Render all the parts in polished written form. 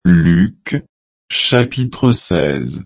Luc, chapitre 16.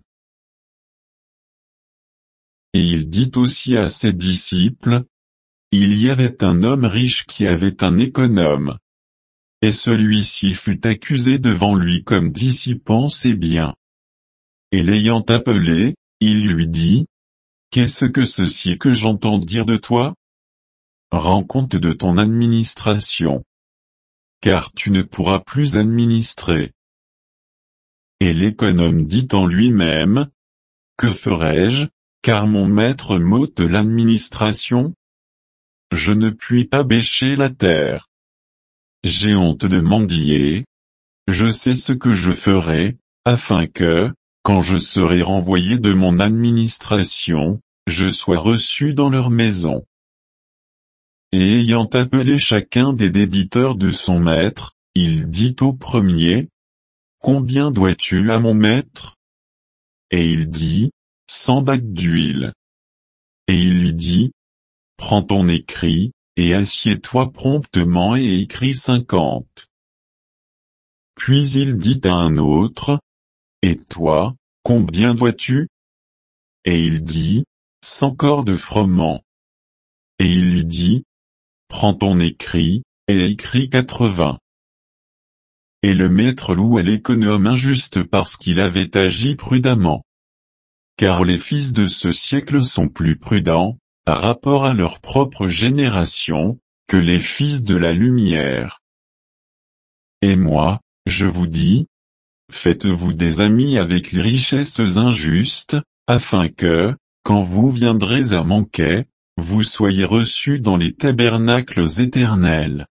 Et il dit aussi à ses disciples, il y avait un homme riche qui avait un économe. Et celui-ci fut accusé devant lui comme dissipant ses biens. Et l'ayant appelé, il lui dit, qu'est-ce que ceci que j'entends dire de toi? Rends compte de ton administration. Car tu ne pourras plus administrer. Et l'économe dit en lui-même, que ferai-je, car mon maître m'ôte l'administration? Je ne puis pas bêcher la terre. J'ai honte de mendier. Je sais ce que je ferai, afin que, quand je serai renvoyé de mon administration, je sois reçu dans leur maison. Et ayant appelé chacun des débiteurs de son maître, il dit au premier, combien dois-tu à mon maître? Et il dit, 100 bacs d'huile. Et il lui dit, prends ton écrit, et assieds-toi promptement et écris 50. Puis il dit à un autre, et toi, combien dois-tu? Et il dit, 100 corps de froment. Et il lui dit, prends ton écrit, et écris 80. Et le maître loua l'économe injuste parce qu'il avait agi prudemment. Car les fils de ce siècle sont plus prudents, par rapport à leur propre génération, que les fils de la lumière. Et moi, je vous dis, faites-vous des amis avec les richesses injustes, afin que, quand vous viendrez à manquer, vous soyez reçus dans les tabernacles éternels.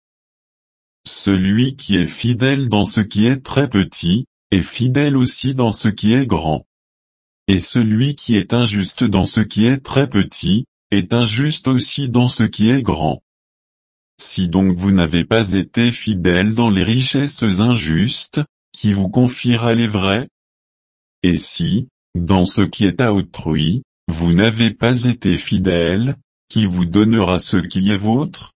Celui qui est fidèle dans ce qui est très petit, est fidèle aussi dans ce qui est grand. Et celui qui est injuste dans ce qui est très petit, est injuste aussi dans ce qui est grand. Si donc vous n'avez pas été fidèle dans les richesses injustes, qui vous confiera les vraies? Et si, dans ce qui est à autrui, vous n'avez pas été fidèle, qui vous donnera ce qui est vôtre?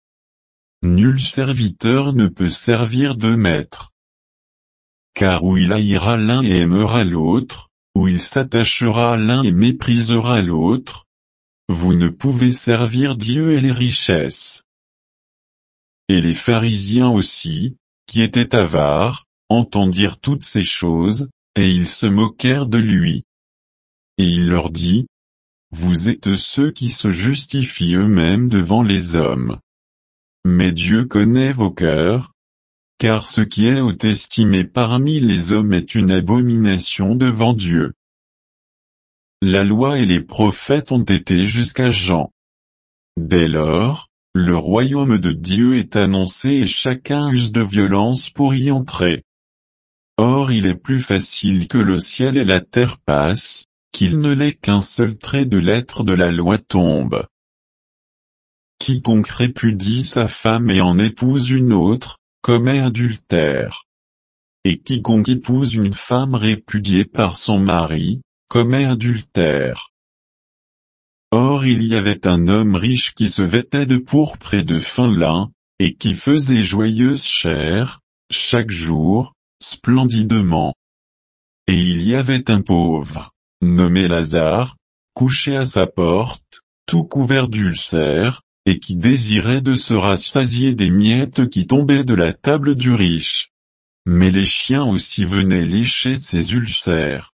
Nul serviteur ne peut servir deux maîtres. Car ou il haïra l'un et aimera l'autre, ou il s'attachera à l'un et méprisera l'autre. Vous ne pouvez servir Dieu et les richesses. Et les pharisiens aussi, qui étaient avares, entendirent toutes ces choses, et ils se moquèrent de lui. Et il leur dit, vous êtes ceux qui se justifient eux-mêmes devant les hommes. Mais Dieu connaît vos cœurs, car ce qui est haut estimé parmi les hommes est une abomination devant Dieu. La loi et les prophètes ont été jusqu'à Jean. Dès lors, le royaume de Dieu est annoncé et chacun use de violence pour y entrer. Or il est plus facile que le ciel et la terre passent, qu'il ne l'est qu'un seul trait de lettre de la loi tombe. Quiconque répudie sa femme et en épouse une autre, commet adultère. Et quiconque épouse une femme répudiée par son mari, commet adultère. Or il y avait un homme riche qui se vêtait de pourpre et de fin lin, et qui faisait joyeuse chère, chaque jour, splendidement. Et il y avait un pauvre, nommé Lazare, couché à sa porte, tout couvert d'ulcères, et qui désirait de se rassasier des miettes qui tombaient de la table du riche. Mais les chiens aussi venaient lécher ses ulcères.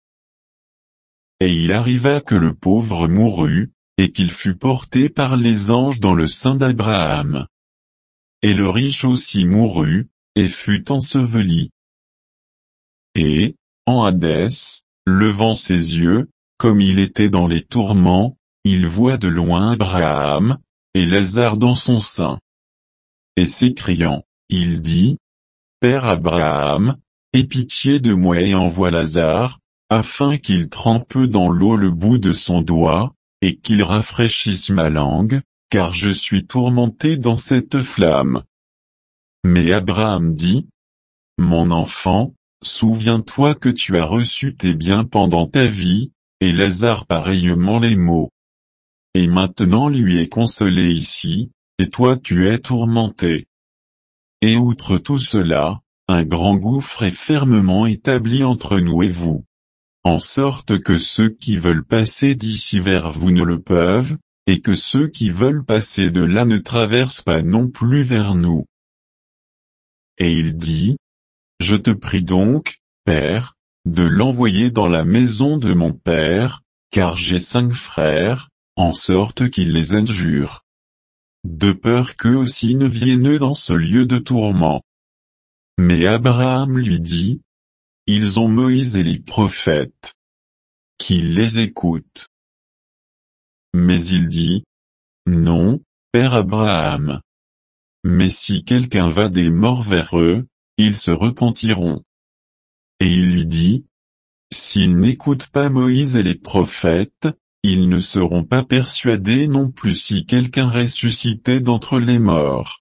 Et il arriva que le pauvre mourut, et qu'il fut porté par les anges dans le sein d'Abraham. Et le riche aussi mourut, et fut enseveli. Et, en Hadès, levant ses yeux, comme il était dans les tourments, il voit de loin Abraham, et Lazare dans son sein. Et s'écriant, il dit, Père Abraham, aie pitié de moi et envoie Lazare, afin qu'il trempe dans l'eau le bout de son doigt, et qu'il rafraîchisse ma langue, car je suis tourmenté dans cette flamme. Mais Abraham dit, Mon enfant, souviens-toi que tu as reçu tes biens pendant ta vie, et Lazare pareillement les maux. Et maintenant lui est consolé ici, et toi tu es tourmenté. Et outre tout cela, un grand gouffre est fermement établi entre nous et vous. En sorte que ceux qui veulent passer d'ici vers vous ne le peuvent, et que ceux qui veulent passer de là ne traversent pas non plus vers nous. Et il dit, je te prie donc, Père, de l'envoyer dans la maison de mon Père, car j'ai 5 frères, en sorte qu'il les injure. De peur qu'eux aussi ne viennent dans ce lieu de tourment. Mais Abraham lui dit, ils ont Moïse et les prophètes. Qu'ils les écoutent. Mais il dit, non, Père Abraham. Mais si quelqu'un va des morts vers eux, ils se repentiront. Et il lui dit, s'ils n'écoutent pas Moïse et les prophètes, ils ne seront pas persuadés non plus si quelqu'un ressuscitait d'entre les morts.